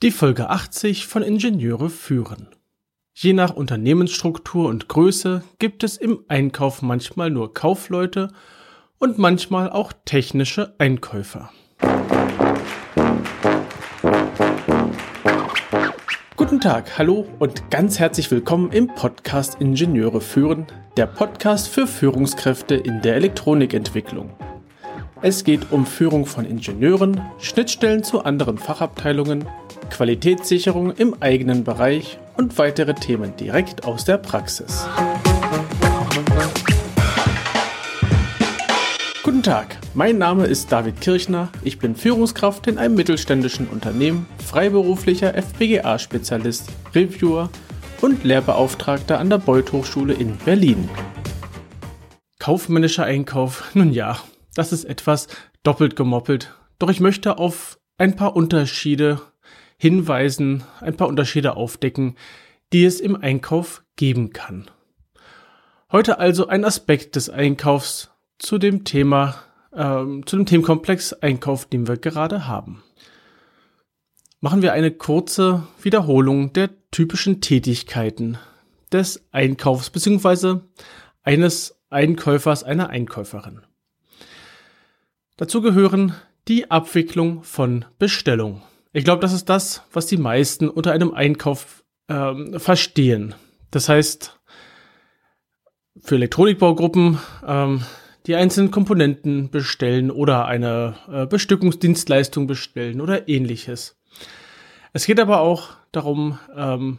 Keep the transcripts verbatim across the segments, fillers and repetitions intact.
Die Folge achtzig von Ingenieure führen. Je nach Unternehmensstruktur und Größe gibt es im Einkauf manchmal nur Kaufleute und manchmal auch technische Einkäufer. Guten Tag, hallo und ganz herzlich willkommen im Podcast Ingenieure führen, der Podcast für Führungskräfte in der Elektronikentwicklung. Es geht um Führung von Ingenieuren, Schnittstellen zu anderen Fachabteilungen, Qualitätssicherung im eigenen Bereich und weitere Themen direkt aus der Praxis. Guten Tag, mein Name ist David Kirchner, ich bin Führungskraft in einem mittelständischen Unternehmen, freiberuflicher F P G A-Spezialist, Reviewer und Lehrbeauftragter an der Beuth Hochschule in Berlin. Kaufmännischer Einkauf, nun ja, das ist etwas doppelt gemoppelt, doch ich möchte auf ein paar Unterschiede hinweisen, ein paar Unterschiede aufdecken, die es im Einkauf geben kann. Heute also ein Aspekt des Einkaufs zu dem Thema, ähm, zu dem Themenkomplex Einkauf, den wir gerade haben. Machen wir eine kurze Wiederholung der typischen Tätigkeiten des Einkaufs bzw. eines Einkäufers, einer Einkäuferin. Dazu gehören die Abwicklung von Bestellung. Ich glaube, das ist das, was die meisten unter einem Einkauf ähm, verstehen. Das heißt, für Elektronikbaugruppen ähm, die einzelnen Komponenten bestellen oder eine äh, Bestückungsdienstleistung bestellen oder ähnliches. Es geht aber auch darum, ähm,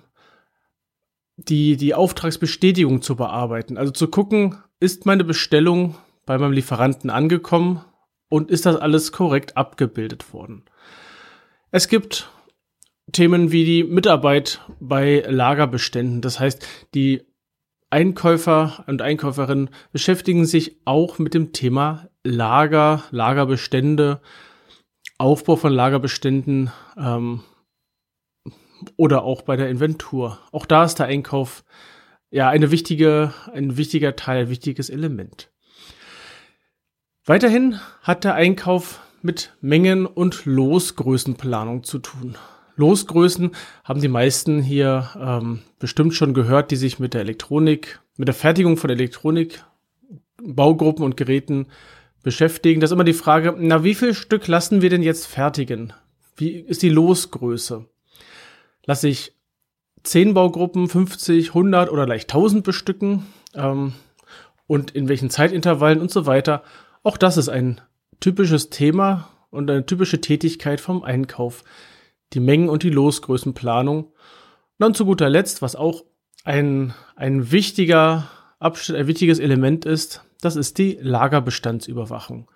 die, die Auftragsbestätigung zu bearbeiten. Also zu gucken, ist meine Bestellung bei meinem Lieferanten angekommen und ist das alles korrekt abgebildet worden. Es gibt Themen wie die Mitarbeit bei Lagerbeständen. Das heißt, die Einkäufer und Einkäuferinnen beschäftigen sich auch mit dem Thema Lager, Lagerbestände, Aufbau von Lagerbeständen ähm, oder auch bei der Inventur. Auch da ist der Einkauf ja eine wichtige, ein wichtiger Teil, ein wichtiges Element. Weiterhin hat der Einkauf mit Mengen- und Losgrößenplanung zu tun. Losgrößen haben die meisten hier ähm, bestimmt schon gehört, die sich mit der Elektronik, mit der Fertigung von Elektronik, Baugruppen und Geräten beschäftigen. Das ist immer die Frage, na, wie viel Stück lassen wir denn jetzt fertigen? Wie ist die Losgröße? Lasse ich zehn Baugruppen, fünfzig, hundert oder gleich tausend bestücken? Ähm, und in welchen Zeitintervallen und so weiter? Auch das ist ein typisches Thema und eine typische Tätigkeit vom Einkauf. Die Mengen- und die Losgrößenplanung. Und dann zu guter Letzt, was auch ein, ein wichtiger Abschnitt, ein wichtiges Element ist, das ist die Lagerbestandsüberwachung.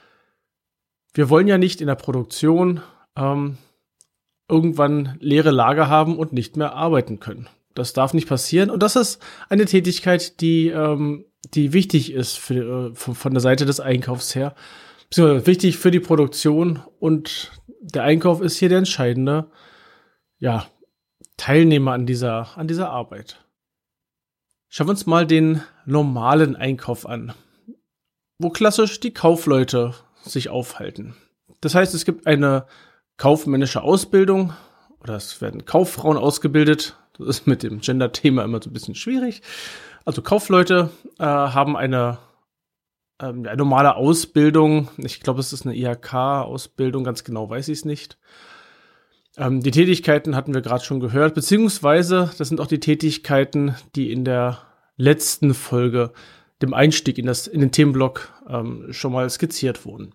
Wir wollen ja nicht in der Produktion ähm, irgendwann leere Lager haben und nicht mehr arbeiten können. Das darf nicht passieren und das ist eine Tätigkeit, die, ähm, die wichtig ist für, von, von der Seite des Einkaufs her. Beziehungsweise wichtig für die Produktion und der Einkauf ist hier der entscheidende ja, Teilnehmer an dieser, an dieser Arbeit. Schauen wir uns mal den normalen Einkauf an, wo klassisch die Kaufleute sich aufhalten. Das heißt, es gibt eine kaufmännische Ausbildung oder es werden Kauffrauen ausgebildet. Das ist mit dem Gender-Thema immer so ein bisschen schwierig. Also Kaufleute äh, haben eine Eine normale Ausbildung, ich glaube, es ist eine I H K-Ausbildung, ganz genau weiß ich es nicht. Ähm, die Tätigkeiten hatten wir gerade schon gehört, beziehungsweise das sind auch die Tätigkeiten, die in der letzten Folge, dem Einstieg in, das, in den Themenblock, ähm, schon mal skizziert wurden.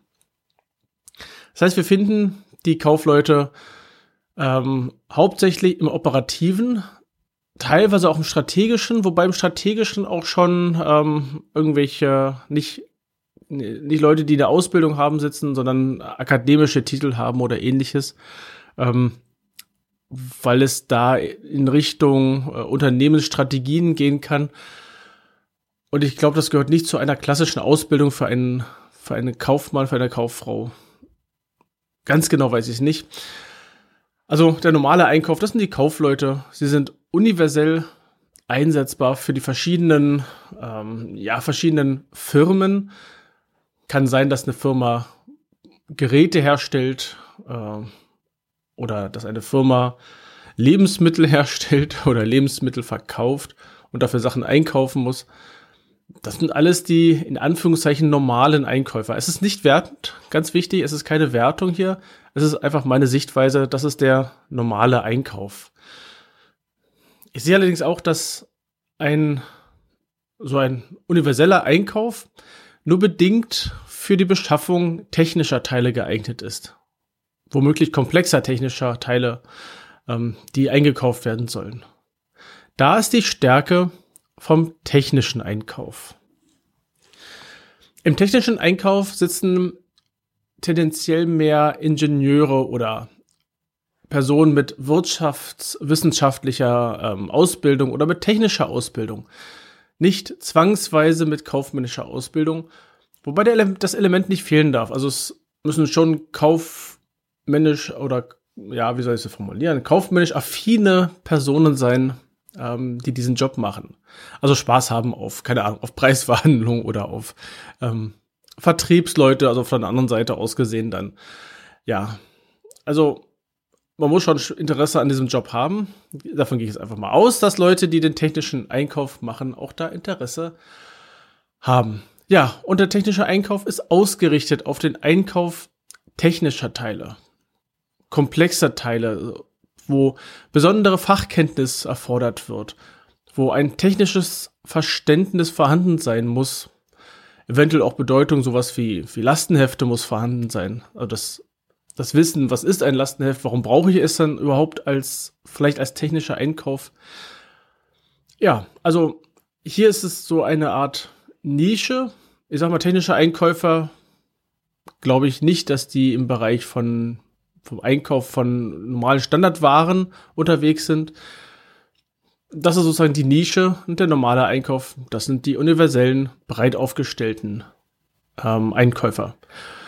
Das heißt, wir finden die Kaufleute ähm, hauptsächlich im Operativen, teilweise auch im Strategischen, wobei im Strategischen auch schon ähm, irgendwelche nicht nicht Leute, die eine Ausbildung haben, sitzen, sondern akademische Titel haben oder ähnliches, ähm, weil es da in Richtung äh, Unternehmensstrategien gehen kann. Und ich glaube, das gehört nicht zu einer klassischen Ausbildung für einen, für einen Kaufmann, für eine Kauffrau. Ganz genau weiß ich es nicht. Also der normale Einkauf, das sind die Kaufleute. Sie sind universell einsetzbar für die verschiedenen, ähm, ja, verschiedenen Firmen. Kann sein, dass eine Firma Geräte herstellt, äh, oder dass eine Firma Lebensmittel herstellt oder Lebensmittel verkauft und dafür Sachen einkaufen muss. Das sind alles die in Anführungszeichen normalen Einkäufer. Es ist nicht wertend, ganz wichtig, es ist keine Wertung hier. Es ist einfach meine Sichtweise, das ist der normale Einkauf. Ich sehe allerdings auch, dass ein so ein universeller Einkauf nur bedingt für die Beschaffung technischer Teile geeignet ist. Womöglich komplexer technischer Teile, ähm, die eingekauft werden sollen. Da ist die Stärke vom technischen Einkauf. Im technischen Einkauf sitzen tendenziell mehr Ingenieure oder Personen mit wirtschaftswissenschaftlicher ähm, Ausbildung oder mit technischer Ausbildung. Nicht zwangsweise mit kaufmännischer Ausbildung, wobei der Ele- das Element nicht fehlen darf. Also es müssen schon kaufmännisch oder, ja, wie soll ich es formulieren, kaufmännisch affine Personen sein, ähm, die diesen Job machen. Also Spaß haben auf, keine Ahnung, auf Preisverhandlungen oder auf ähm, Vertriebsleute, also von der anderen Seite aus gesehen dann. Ja, also man muss schon Interesse an diesem Job haben. Davon gehe ich jetzt einfach mal aus, dass Leute, die den technischen Einkauf machen, auch da Interesse haben. Ja, und der technische Einkauf ist ausgerichtet auf den Einkauf technischer Teile, komplexer Teile, wo besondere Fachkenntnis erfordert wird, wo ein technisches Verständnis vorhanden sein muss, eventuell auch Bedeutung, sowas wie, wie Lastenhefte muss vorhanden sein. Also das Das Wissen, was ist ein Lastenheft, warum brauche ich es dann überhaupt als, vielleicht als technischer Einkauf? Ja, also hier ist es so eine Art Nische. Ich sag mal, technische Einkäufer, glaube ich nicht, dass die im Bereich von, vom Einkauf von normalen Standardwaren unterwegs sind. Das ist sozusagen die Nische und der normale Einkauf, das sind die universellen, breit aufgestellten ähm, Einkäufer.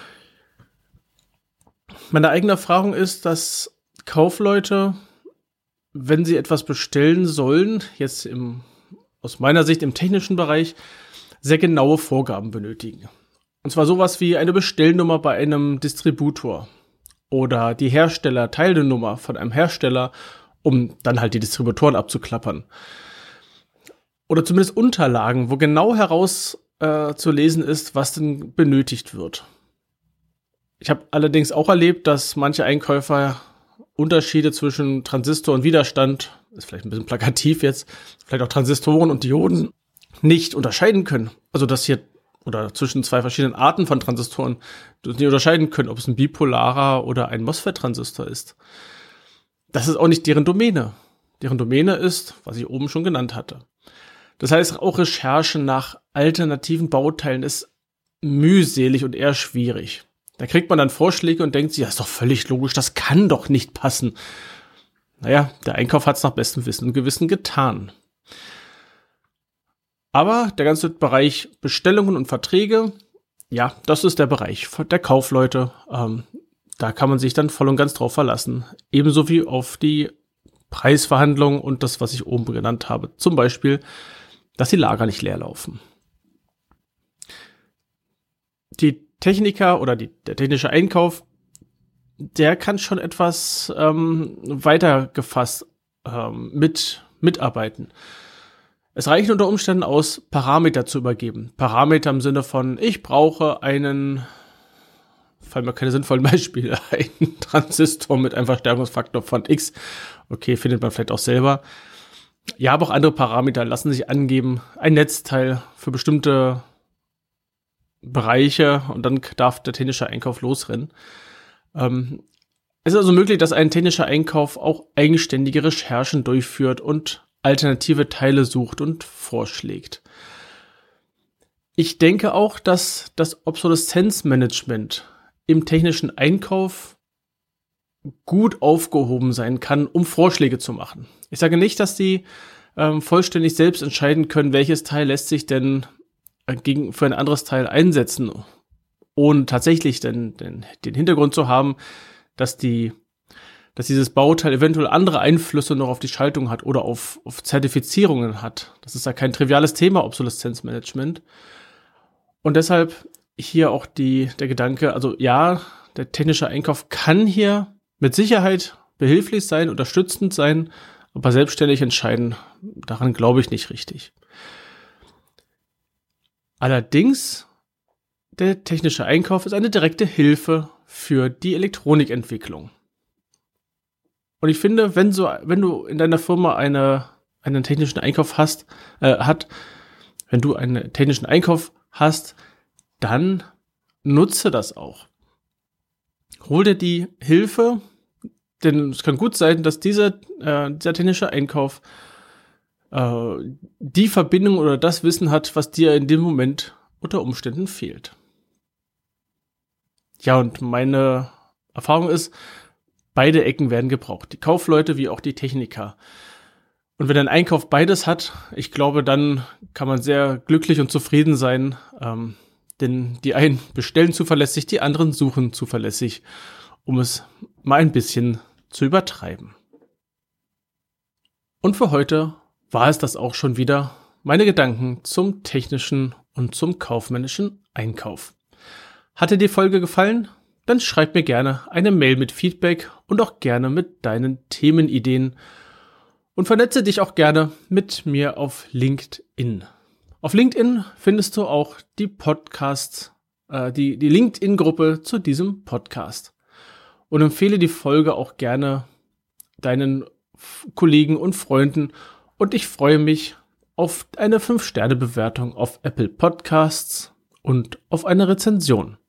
Meine eigene Erfahrung ist, dass Kaufleute, wenn sie etwas bestellen sollen, jetzt im, aus meiner Sicht im technischen Bereich, sehr genaue Vorgaben benötigen. Und zwar sowas wie eine Bestellnummer bei einem Distributor oder die Hersteller-Teilnummer von einem Hersteller, um dann halt die Distributoren abzuklappern. Oder zumindest Unterlagen, wo genau heraus äh, zu lesen ist, was denn benötigt wird. Ich habe allerdings auch erlebt, dass manche Einkäufer Unterschiede zwischen Transistor und Widerstand, ist vielleicht ein bisschen plakativ jetzt, vielleicht auch Transistoren und Dioden nicht unterscheiden können. Also dass hier, oder zwischen zwei verschiedenen Arten von Transistoren, nicht unterscheiden können, ob es ein bipolarer oder ein MOSFET-Transistor ist. Das ist auch nicht deren Domäne. Deren Domäne ist, was ich oben schon genannt hatte. Das heißt, auch Recherche nach alternativen Bauteilen ist mühselig und eher schwierig. Da kriegt man dann Vorschläge und denkt sich, ja, ist doch völlig logisch, das kann doch nicht passen. Naja, der Einkauf hat es nach bestem Wissen und Gewissen getan. Aber der ganze Bereich Bestellungen und Verträge, ja, das ist der Bereich der Kaufleute. Ähm, da kann man sich dann voll und ganz drauf verlassen. Ebenso wie auf die Preisverhandlungen und das, was ich oben genannt habe. Zum Beispiel, dass die Lager nicht leer laufen. Die Techniker oder die, der technische Einkauf, der kann schon etwas ähm, weiter gefasst ähm, mit, mitarbeiten. Es reicht unter Umständen aus, Parameter zu übergeben. Parameter im Sinne von, ich brauche einen, fallen mir keine sinnvollen Beispiele, einen Transistor mit einem Verstärkungsfaktor von X. Okay, findet man vielleicht auch selber. Ja, aber auch andere Parameter lassen sich angeben. Ein Netzteil für bestimmte Bereiche und dann darf der technische Einkauf losrennen. Ähm, es ist also möglich, dass ein technischer Einkauf auch eigenständige Recherchen durchführt und alternative Teile sucht und vorschlägt. Ich denke auch, dass das Obsoleszenzmanagement im technischen Einkauf gut aufgehoben sein kann, um Vorschläge zu machen. Ich sage nicht, dass die ähm, vollständig selbst entscheiden können, welches Teil lässt sich denn gegen, für ein anderes Teil einsetzen, ohne tatsächlich den, den, den Hintergrund zu haben, dass die, dass dieses Bauteil eventuell andere Einflüsse noch auf die Schaltung hat oder auf, auf Zertifizierungen hat. Das ist ja kein triviales Thema, Obsoleszenzmanagement. Und deshalb hier auch die, der Gedanke, also ja, der technische Einkauf kann hier mit Sicherheit behilflich sein, unterstützend sein, aber selbstständig entscheiden, daran glaube ich nicht richtig. Allerdings, der technische Einkauf ist eine direkte Hilfe für die Elektronikentwicklung. Und ich finde, wenn so, wenn du in deiner Firma eine, einen technischen Einkauf hast, äh, hat, wenn du einen technischen Einkauf hast, dann nutze das auch. Hol dir die Hilfe, denn es kann gut sein, dass dieser, äh, dieser technische Einkauf äh, die Verbindung oder das Wissen hat, was dir in dem Moment unter Umständen fehlt. Ja, und meine Erfahrung ist, beide Ecken werden gebraucht, die Kaufleute wie auch die Techniker. Und wenn ein Einkauf beides hat, ich glaube, dann kann man sehr glücklich und zufrieden sein, ähm, denn die einen bestellen zuverlässig, die anderen suchen zuverlässig, um es mal ein bisschen zu übertreiben. Und für heute war es das auch schon wieder, meine Gedanken zum technischen und zum kaufmännischen Einkauf. Hat dir die Folge gefallen? Dann schreib mir gerne eine Mail mit Feedback und auch gerne mit deinen Themenideen und vernetze dich auch gerne mit mir auf LinkedIn. Auf LinkedIn findest du auch die Podcasts, äh, die, die LinkedIn-Gruppe zu diesem Podcast. Und empfehle die Folge auch gerne deinen F- Kollegen und Freunden. Und ich freue mich auf eine fünf Sterne Bewertung auf Apple Podcasts und auf eine Rezension.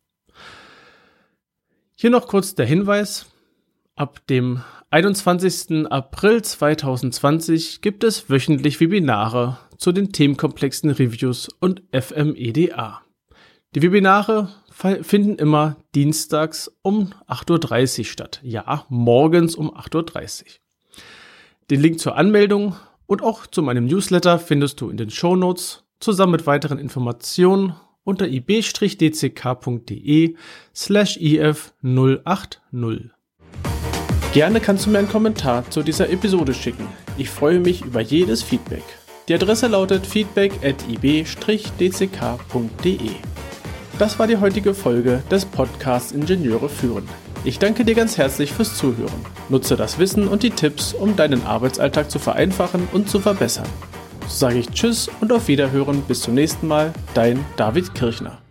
Hier noch kurz der Hinweis. Ab dem einundzwanzigsten April zweitausendzwanzig gibt es wöchentlich Webinare zu den Themenkomplexen Reviews und F M E D A. Die Webinare finden immer dienstags um acht Uhr dreißig statt. Ja, morgens um acht Uhr dreißig. Den Link zur Anmeldung und auch zu meinem Newsletter findest du in den Shownotes zusammen mit weiteren Informationen unter ib-dck.de slash if null acht null. Gerne kannst du mir einen Kommentar zu dieser Episode schicken. Ich freue mich über jedes Feedback. Die Adresse lautet feedback at ib-dck.de. Das war die heutige Folge des Podcasts Ingenieure führen. Ich danke dir ganz herzlich fürs Zuhören. Nutze das Wissen und die Tipps, um deinen Arbeitsalltag zu vereinfachen und zu verbessern. So sage ich Tschüss und auf Wiederhören. Bis zum nächsten Mal. Dein David Kirchner.